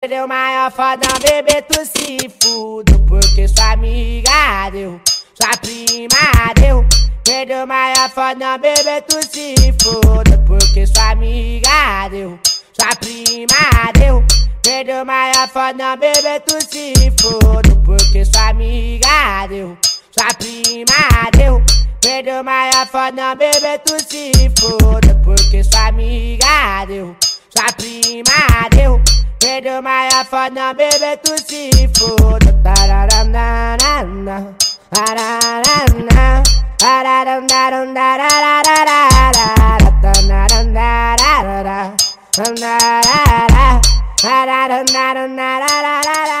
Deu maior foda, bebê, tu se fudo, porque sua amiga deu, sua prima deu. Perdeu maior foda, bebê, tu se fudo, porque sua amiga deu, sua prima deu. Perdeu maior foda, bebê, tu se fudo, porque sua amiga deu, sua prima deu. Perdeu maior foda, bebê, tu se fudo, porque sua amiga deu, sua prima deu. Perdeu maior foda, bebê, tu se foda. Tararana, tararana, tararana,